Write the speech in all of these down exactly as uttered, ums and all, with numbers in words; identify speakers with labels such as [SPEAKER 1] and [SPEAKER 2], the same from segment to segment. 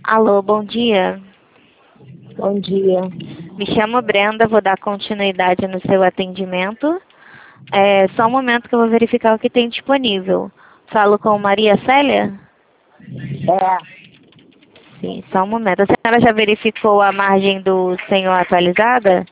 [SPEAKER 1] Alô, bom dia.
[SPEAKER 2] Bom dia.
[SPEAKER 1] Me chamo Brenda, vou dar continuidade no seu atendimento. É só um momento que eu vou verificar o que tem disponível. Falo com Maria Célia?
[SPEAKER 2] É.
[SPEAKER 1] Sim, só um momento. A senhora já verificou a margem do senhor atualizada?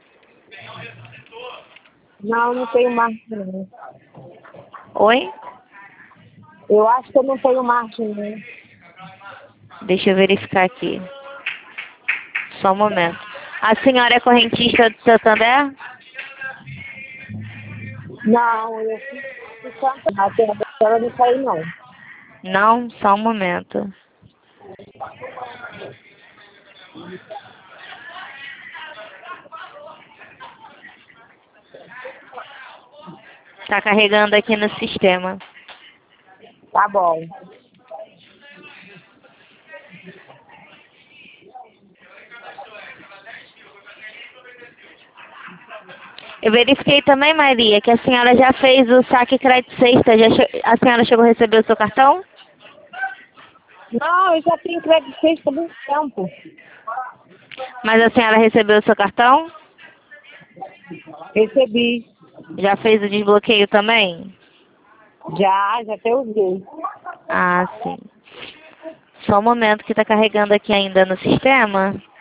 [SPEAKER 2] Não, não tenho margem não.
[SPEAKER 1] Oi?
[SPEAKER 2] Eu acho que eu não tenho margem não.
[SPEAKER 1] Deixa eu verificar aqui. Só um momento. A senhora é correntista do Santander?
[SPEAKER 2] Não, eu fiz tanto. Até agora não saí não.
[SPEAKER 1] Não, só um momento. Está carregando aqui no sistema.
[SPEAKER 2] Tá bom.
[SPEAKER 1] Eu verifiquei também, Maria, que a senhora já fez o saque crédito sexta. Já che... A senhora chegou a receber o seu cartão?
[SPEAKER 2] Não, eu já tenho crédito sexta há muito tempo.
[SPEAKER 1] Mas a senhora recebeu o seu cartão?
[SPEAKER 2] Recebi.
[SPEAKER 1] Já fez o desbloqueio também?
[SPEAKER 2] Já, já até usei.
[SPEAKER 1] Ah, sim. Só um momento que está carregando aqui ainda no sistema.